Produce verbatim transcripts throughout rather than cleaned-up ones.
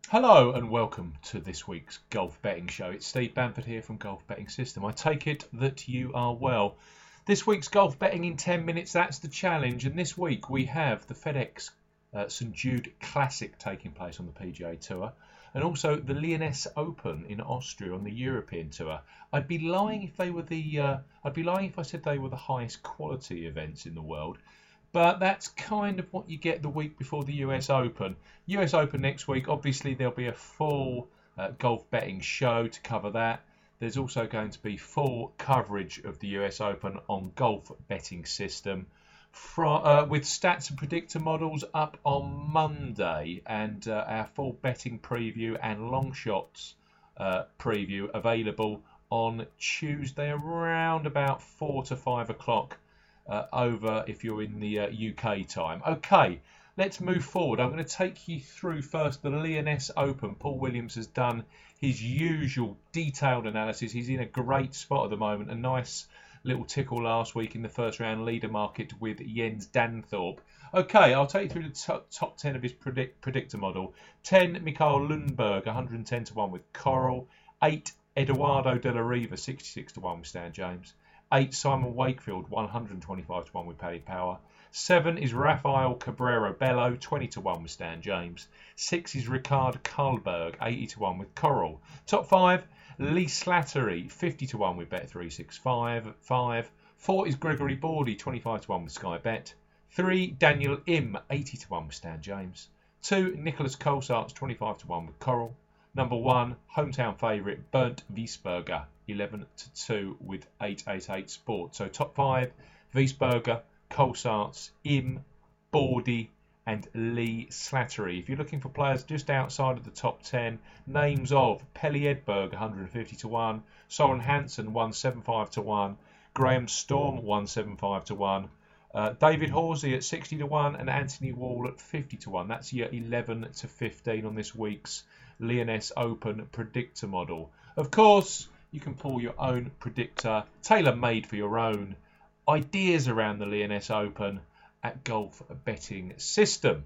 Hello and welcome to this week's Golf Betting Show. It's Steve Bamford here from Golf Betting System. I take it that you are well. This week's Golf Betting in ten minutes, that's the challenge. And this week we have the FedEx uh, St Jude Classic taking place on the P G A Tour. And also the Lyoness Open in Austria on the European Tour. I'd be lying if they were the. Uh, I'd be lying if I said they were the highest quality events in the world. But that's kind of what you get the week before the U S Open. U S Open next week, obviously there'll be a full uh, golf betting show to cover that. There's also going to be full coverage of the U S Open on Golf Betting System from, uh, with stats and predictor models up on Monday, and uh, our full betting preview and long shots uh, preview available on Tuesday around about four to five o'clock. Uh, over if you're in the uh, U K time. Okay, let's move forward. I'm going to take you through first the Lyoness Open. Paul Williams has done his usual detailed analysis. He's in a great spot at the moment. A nice little tickle last week in the first round leader market with Jens Danthorpe. Okay, I'll take you through the top, top ten of his predict, predictor model. ten, Mikael Lundberg, one hundred ten to one with Coral. eight, Eduardo de la Riva, sixty-six to one with Stan James. eight, Simon Wakefield, one hundred twenty-five to one with Paddy Power. seven is Rafael Cabrera Bello, twenty to one with Stan James. six is Ricard Karlberg, eighty to one with Coral. Top five, Lee Slattery, fifty to one with Bet three sixty-five. five. four is Gregory Bordy, twenty-five to one with Sky Bet. three, Daniel Im, eighty to one with Stan James. two, Nicholas Colsaerts, twenty-five to one with Coral. Number one, hometown favourite, Bernd Wiesberger, eleven to two with eight eighty-eight Sport. So top five, Wiesberger, Colsaerts, Im, Bordy and Lee Slattery. If you're looking for players just outside of the top ten, names of Pelle Edberg, one hundred fifty to one, Soren Hansen, one seventy-five to one, Graham Storm, one seventy-five to one, uh, David Horsey at sixty to one and Anthony Wall at fifty to one. That's your eleven to fifteen on this week's Lyoness Open predictor model. Of course, you can pull your own predictor, tailor-made for your own ideas around the Lyoness Open at Golf Betting System.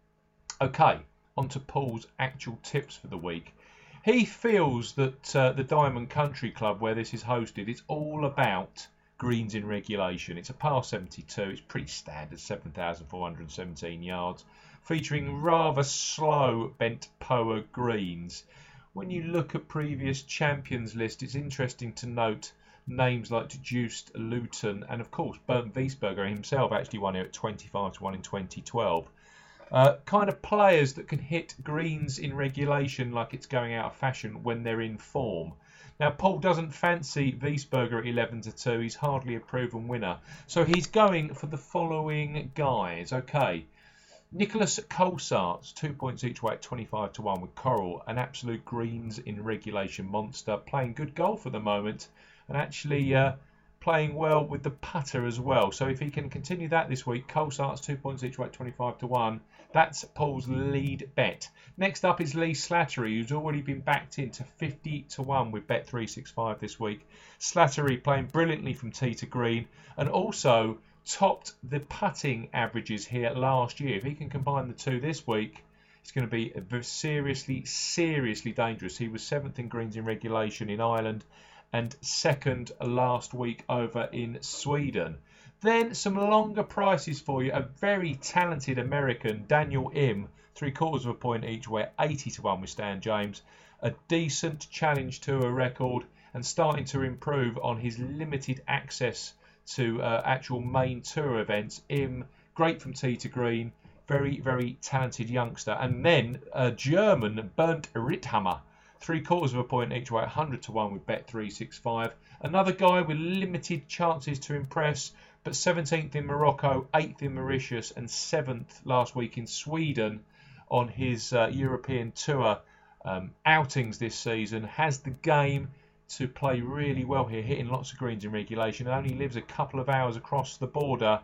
Okay, on to Paul's actual tips for the week. He feels that uh, the Diamond Country Club, where this is hosted, it's all about greens in regulation. It's a par seventy-two. It's pretty standard, seven thousand four hundred seventeen yards, featuring rather slow bent P O A greens. When you look at previous champions list, it's interesting to note names like Juiced Luton and of course Bernd Wiesberger himself actually won here at twenty-five to one in twenty twelve. Uh, kind of players that can hit greens in regulation like it's going out of fashion when they're in form. Now Paul doesn't fancy Wiesberger at eleven to two. He's hardly a proven winner. So he's going for the following guys. Okay. Nicholas Colsaerts, two points each way at twenty-five to one with Coral, an absolute greens in regulation monster, playing good golf at the moment and actually uh, playing well with the putter as well. So if he can continue that this week, Colsaerts, two points each way at twenty-five to one, that's Paul's lead bet. Next up is Lee Slattery, who's already been backed into fifty to one with Bet three sixty-five this week. Slattery playing brilliantly from tee to green and also topped the putting averages here last year. If he can combine the two this week, it's going to be seriously, seriously dangerous. He was seventh in greens in regulation in Ireland and second last week over in Sweden. Then some longer prices for you. A very talented American, Daniel Im, three quarters of a point each way, eighty to one with Stan James. A decent Challenge Tour record and starting to improve on his limited access to uh, actual main tour events. Im, great from tee to green, very, very talented youngster. And then a German, Bernd Ritthammer, three quarters of a point each way, one hundred to one with Bet three sixty-five. Another guy with limited chances to impress, but seventeenth in Morocco, eighth in Mauritius, and seventh last week in Sweden on his uh, European Tour um, outings this season. Has the game to play really well here, hitting lots of greens in regulation. It only lives a couple of hours across the border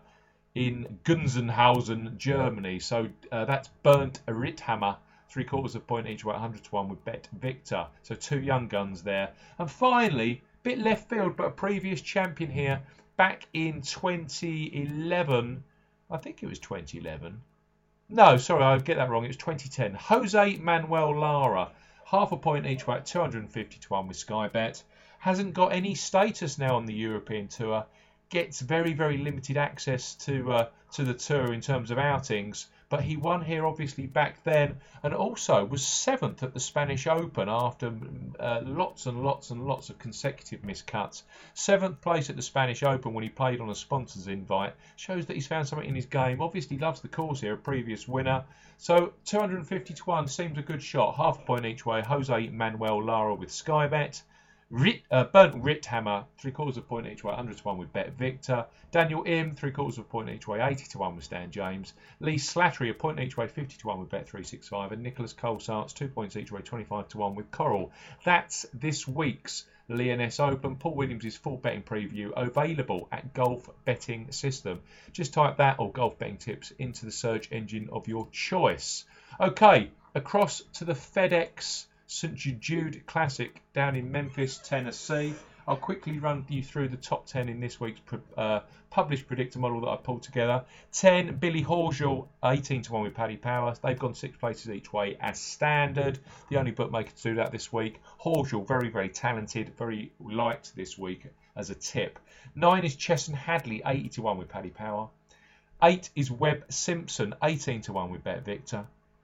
in Gunzenhausen, Germany. So uh, that's Bernd Ritthammer, three quarters of a point each way, one hundred to one with Bet Victor. So two young guns there. And finally, bit left field, but a previous champion here back in twenty eleven. I think it was twenty eleven. No, sorry, I get that wrong. It was twenty ten. Jose Manuel Lara, half a point each way at two hundred fifty to one with Sky Bet. Hasn't got any status now on the European Tour. Gets very, very limited access to uh, to the Tour in terms of outings. But he won here obviously back then, and also was seventh at the Spanish Open after uh, lots and lots and lots of consecutive miscuts. Seventh place at the Spanish Open when he played on a sponsor's invite. Shows that he's found something in his game. Obviously loves the course here, a previous winner. So two hundred fifty to one seems a good shot. Half a point each way. Jose Manuel Lara with Sky Bet. Rit, uh, Bernd Ritthammer, three quarters of a point each way, one hundred to one with Bet Victor. Daniel Im, three quarters of a point each way, eighty to one with Stan James. Lee Slattery, a point each way, fifty to one with Bet three sixty-five. And Nicholas Colsaerts, two points each way, twenty-five to one with Coral. That's this week's Lyoness Open. Paul Williams' full betting preview available at Golf Betting System. Just type that or Golf Betting Tips into the search engine of your choice. Okay, across to the FedEx Saint Jude Classic down in Memphis, Tennessee. I'll quickly run you through the top ten in this week's uh, published predictor model that I pulled together. ten, Billy Horschel, eighteen to one with Paddy Power. They've gone six places each way as standard. The only bookmaker to do that this week. Horschel, very, very talented, very liked this week as a tip. nine is Chesson Hadley, eighty to one with Paddy Power. eight is Webb Simpson, eighteen to one with Bet Victor.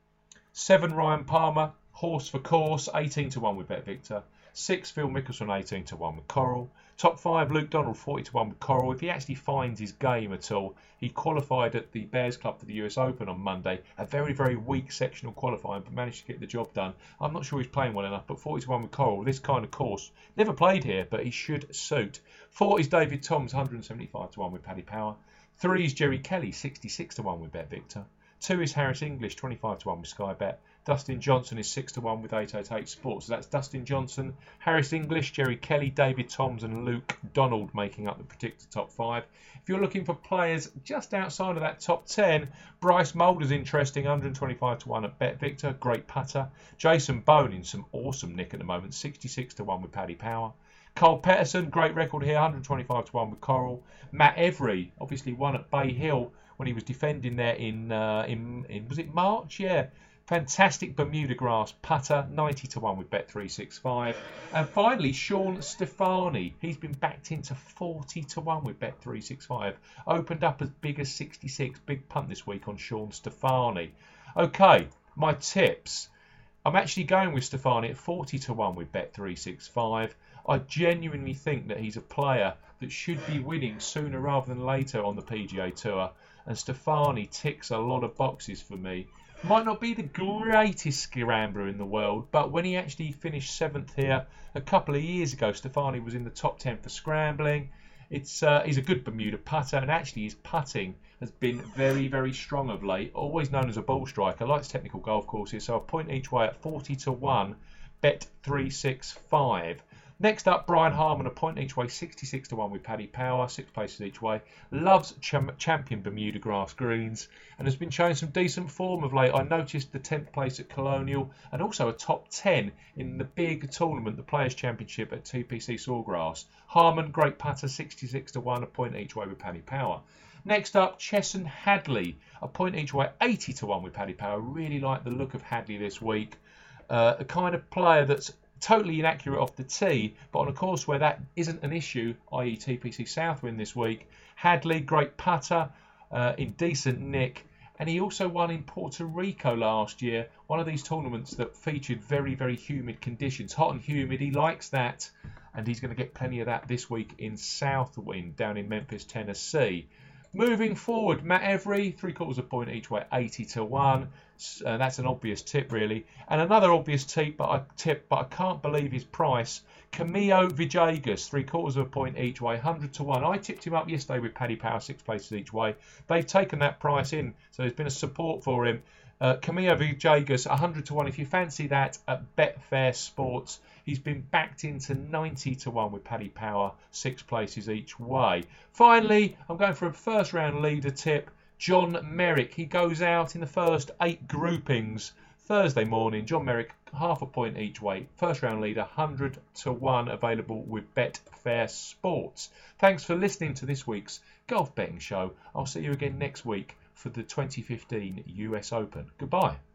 seven, Ryan Palmer, Horse for Course, eighteen to one with Bet Victor. six, Phil Mickelson, eighteen to one with Coral. Top five, Luke Donald, forty to one with Coral. If he actually finds his game at all, he qualified at the Bears Club for the U S Open on Monday. A very, very weak sectional qualifying, but managed to get the job done. I'm not sure he's playing well enough, but forty to one with Coral, this kind of course. Never played here, but he should suit. four is David Toms, one hundred seventy-five to one with Paddy Power. three is Jerry Kelly, sixty-six to one with Bet Victor. two is Harris English, twenty-five to one with Sky Bet. Dustin Johnson is six to one with eight eighty-eight Sports. So that's Dustin Johnson, Harris English, Jerry Kelly, David Toms and Luke Donald making up the predicted top five. If you're looking for players just outside of that top ten, Bryce Mulder's interesting, one hundred twenty-five to one at Bet Victor, great putter. Jason Bone in some awesome nick at the moment, sixty-six to one with Paddy Power. Cole Petterson, great record here, one hundred twenty-five to one with Coral. Matt Every, obviously won at Bay Hill when he was defending there in, uh, in, in was it March? Yeah. Fantastic Bermuda grass putter, ninety to one with Bet three sixty-five. And finally, Sean Stefani. He's been backed into forty to one with Bet three sixty-five. Opened up as big as sixty-six. Big punt this week on Sean Stefani. Okay, my tips. I'm actually going with Stefani at forty to one with Bet three sixty-five. I genuinely think that he's a player that should be winning sooner rather than later on the P G A Tour. And Stefani ticks a lot of boxes for me. Might not be the greatest scrambler in the world, but when he actually finished seventh here a couple of years ago, Stefani was in the top ten for scrambling. It's uh, he's a good Bermuda putter, and actually his putting has been very, very strong of late. Always known as a ball striker, likes technical golf courses, so a point each way at forty to one, Bet three sixty-five. Next up, Brian Harman, a point each way, sixty-six to one with Paddy Power, six places each way. Loves cham- champion Bermuda grass greens and has been showing some decent form of late. I noticed the tenth place at Colonial and also a top ten in the big tournament, the Players' Championship at T P C Sawgrass. Harman, great putter, sixty-six to one, a point each way with Paddy Power. Next up, Chesson Hadley, a point each way, eighty to one with Paddy Power. Really like the look of Hadley this week. Uh, a kind of player that's totally inaccurate off the tee, but on a course where that isn't an issue, that is T P C Southwind this week. Hadley, great putter, uh, in decent nick, and he also won in Puerto Rico last year, one of these tournaments that featured very, very humid conditions, hot and humid. He likes that, and he's going to get plenty of that this week in Southwind down in Memphis, Tennessee. Moving forward, Matt Every, three quarters of a point each way, eighty to one. Uh, that's an obvious tip, really. And another obvious tip, but I tip, but I can't believe his price. Camilo Villegas, three quarters of a point each way, one hundred to one. I tipped him up yesterday with Paddy Power, six places each way. They've taken that price in, so there's been a support for him. Uh, Camilo Villegas, one hundred to one. If you fancy that at Betfair Sports, he's been backed into ninety to one with Paddy Power, six places each way. Finally, I'm going for a first round leader tip. John Merrick, he goes out in the first eight groupings Thursday morning. John Merrick, half a point each way. First round leader, one hundred to one, available with Betfair Sports. Thanks for listening to this week's Golf Betting Show. I'll see you again next week for the twenty fifteen U S Open. Goodbye.